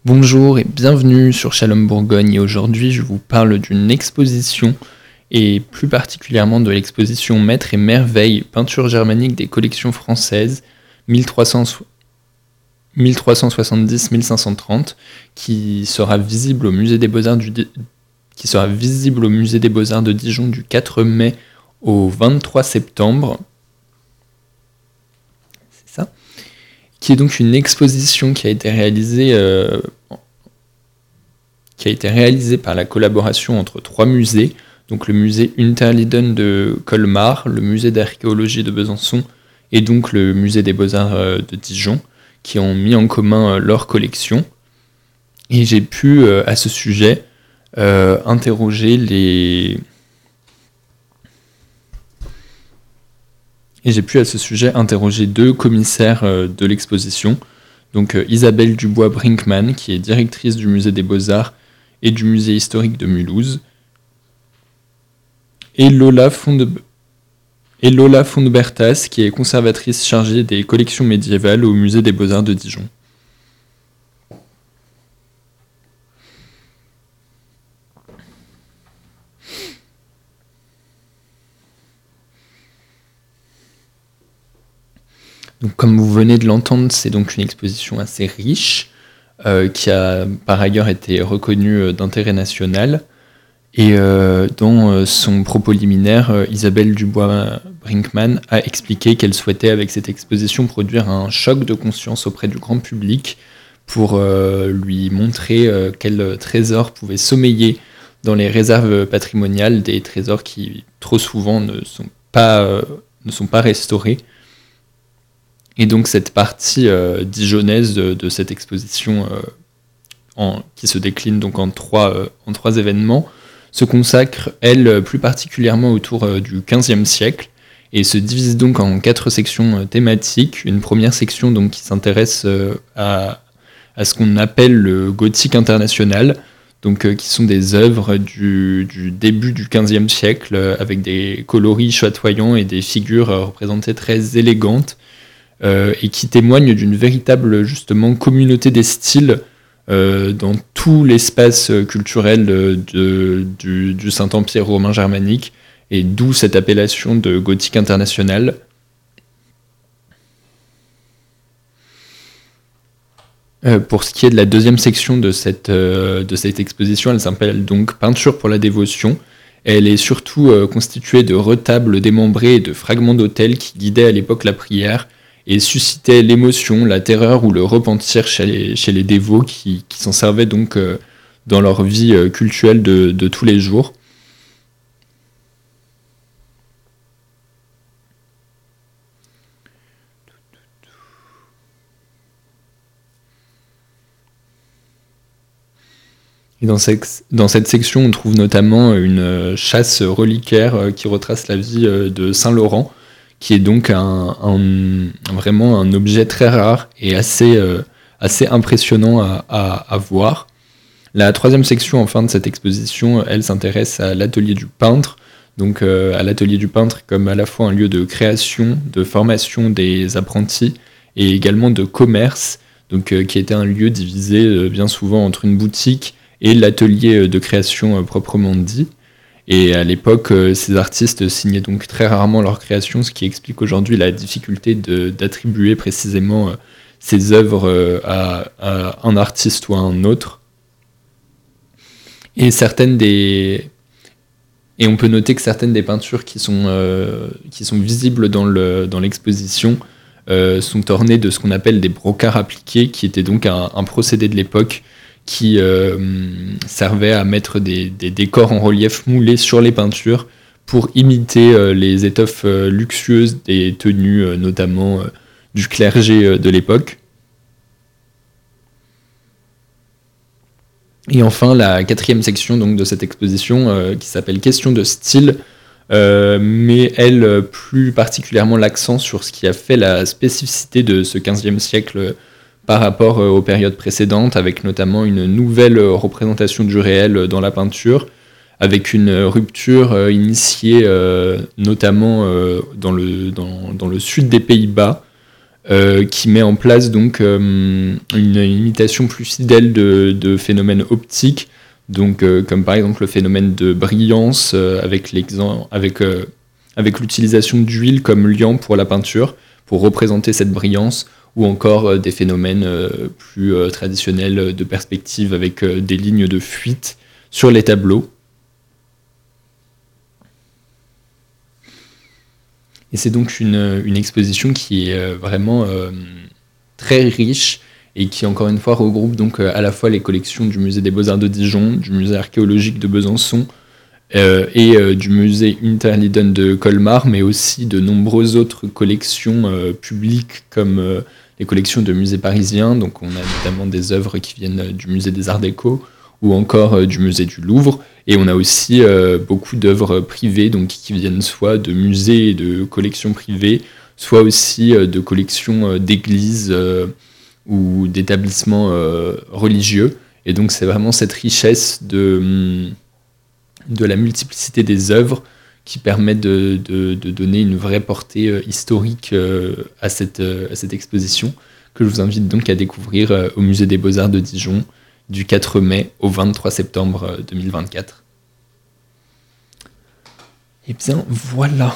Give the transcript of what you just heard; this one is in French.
Bonjour et bienvenue sur Shalom Bourgogne et aujourd'hui je vous parle d'une exposition et plus particulièrement de l'exposition Maîtres et Merveilles, peinture germanique des collections françaises 1370-1530 qui sera visible au musée des Beaux-Arts de Dijon du 4 mai au 23 septembre. C'est ça. Qui est donc une exposition qui a été réalisée par la collaboration entre trois musées, donc le musée Unterlinden de Colmar, le musée d'archéologie de Besançon et donc le musée des Beaux-Arts de Dijon, qui ont mis en commun leur collection. Et j'ai pu à ce sujet interroger deux commissaires de l'exposition, donc Isabelle Dubois-Brinkmann, qui est directrice du musée des Beaux-Arts et du musée historique de Mulhouse, et Lola Fontbertas, qui est conservatrice chargée des collections médiévales au musée des Beaux-Arts de Dijon. Donc, comme vous venez de l'entendre, c'est donc une exposition assez riche, qui a par ailleurs été reconnue d'intérêt national. Et dans son propos liminaire, Isabelle Dubois-Brinkmann a expliqué qu'elle souhaitait avec cette exposition produire un choc de conscience auprès du grand public pour lui montrer quels trésors pouvaient sommeiller dans les réserves patrimoniales, des trésors qui trop souvent ne sont pas restaurés. Et donc cette partie dijonnaise de cette exposition qui se décline donc en trois événements se consacre, elle, plus particulièrement autour du XVe siècle et se divise donc en 4 sections thématiques. Une première section donc, qui s'intéresse à ce qu'on appelle le gothique international, donc, qui sont des œuvres du début du XVe siècle avec des coloris chatoyants et des figures représentées très élégantes, et qui témoigne d'une véritable justement communauté des styles dans tout l'espace culturel du Saint-Empire romain germanique, et d'où cette appellation de gothique international. Pour ce qui est de la deuxième section de cette exposition, elle s'appelle donc Peinture pour la dévotion. Elle est surtout constituée de retables démembrés et de fragments d'autels qui guidaient à l'époque la prière et suscitait l'émotion, la terreur ou le repentir chez les dévots qui s'en servaient donc dans leur vie cultuelle de tous les jours. Et dans cette section, on trouve notamment une chasse reliquaire qui retrace la vie de Saint-Laurent, qui est donc vraiment un objet très rare et assez impressionnant à voir. La troisième section, enfin, de cette exposition, elle s'intéresse à l'atelier du peintre, donc à l'atelier du peintre comme à la fois un lieu de création, de formation des apprentis et également de commerce, donc qui était un lieu divisé bien souvent entre une boutique et l'atelier de création proprement dit. Et à l'époque, ces artistes signaient donc très rarement leurs créations, ce qui explique aujourd'hui la difficulté d'attribuer précisément ces œuvres à un artiste ou à un autre. Et on peut noter que certaines des peintures qui sont visibles dans l'exposition sont ornées de ce qu'on appelle des brocarts appliqués, qui étaient donc un procédé de l'époque qui servait à mettre des décors en relief moulés sur les peintures pour imiter les étoffes luxueuses des tenues, notamment du clergé de l'époque. Et enfin, la quatrième section donc, de cette exposition, qui s'appelle Question de style, mais elle, plus particulièrement l'accent sur ce qui a fait la spécificité de ce XVe siècle par rapport aux périodes précédentes, avec notamment une nouvelle représentation du réel dans la peinture, avec une rupture initiée notamment dans le sud des Pays-Bas, qui met en place donc une imitation plus fidèle de phénomènes optiques, donc comme par exemple le phénomène de brillance avec l'utilisation d'huile comme liant pour la peinture, pour représenter cette brillance, ou encore des phénomènes plus traditionnels de perspective avec des lignes de fuite sur les tableaux. Et c'est donc une exposition qui est vraiment très riche et qui, encore une fois, regroupe donc à la fois les collections du Musée des Beaux-Arts de Dijon, du Musée archéologique de Besançon et du Musée Unterlinden de Colmar, mais aussi de nombreuses autres collections publiques comme les collections de musées parisiens. Donc on a notamment des œuvres qui viennent du Musée des Arts Déco ou encore du Musée du Louvre. Et on a aussi beaucoup d'œuvres privées, donc qui viennent soit de musées et de collections privées, soit aussi de collections d'églises ou d'établissements religieux. Et donc c'est vraiment cette richesse de la multiplicité des œuvres qui permet de donner une vraie portée historique à cette exposition, que je vous invite donc à découvrir au Musée des Beaux-Arts de Dijon, du 4 mai au 23 septembre 2024. Et bien voilà.